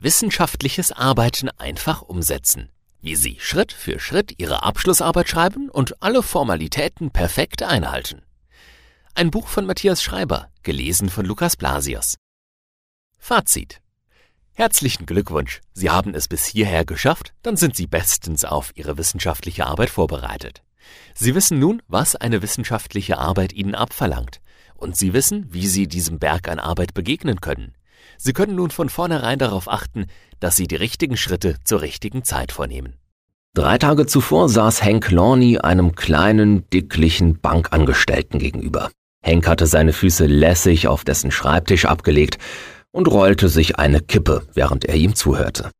Wissenschaftliches Arbeiten einfach umsetzen. Wie Sie Schritt für Schritt Ihre Abschlussarbeit schreiben und alle Formalitäten perfekt einhalten. Ein Buch von Matthias Schreiber, gelesen von Lukas Blasius. Fazit. Herzlichen Glückwunsch, Sie haben es bis hierher geschafft, dann sind Sie bestens auf Ihre wissenschaftliche Arbeit vorbereitet. Sie wissen nun, was eine wissenschaftliche Arbeit Ihnen abverlangt. Und Sie wissen, wie Sie diesem Berg an Arbeit begegnen können. Sie können nun von vornherein darauf achten, dass Sie die richtigen Schritte zur richtigen Zeit vornehmen. 3 Tage zuvor saß Hank Lorney einem kleinen, dicklichen Bankangestellten gegenüber. Hank hatte seine Füße lässig auf dessen Schreibtisch abgelegt und rollte sich eine Kippe, während er ihm zuhörte.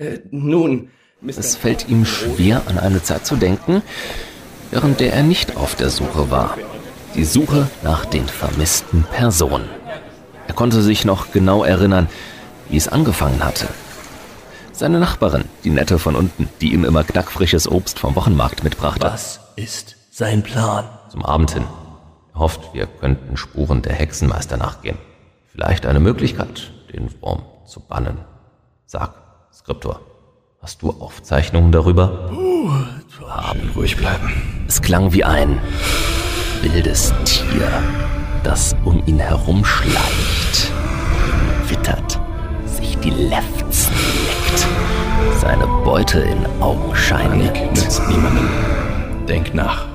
Es fällt ihm schwer, an eine Zeit zu denken, während der er nicht auf der Suche war. Die Suche nach den vermissten Personen. Er konnte sich noch genau erinnern, wie es angefangen hatte. Seine Nachbarin, die Nette von unten, die ihm immer knackfrisches Obst vom Wochenmarkt mitbrachte. Was ist sein Plan? Zum Abend hin. Er hofft, wir könnten Spuren der Hexenmeister nachgehen. Vielleicht eine Möglichkeit, den Wurm zu bannen. Sag, Skriptor, hast du Aufzeichnungen darüber? Haben ruhig bleiben. Es klang wie ein wildes Tier, das um ihn herumschleicht, wittert, sich die Lefzen leckt, seine Beute in Augenschein Panik nützt niemandem. Denk nach.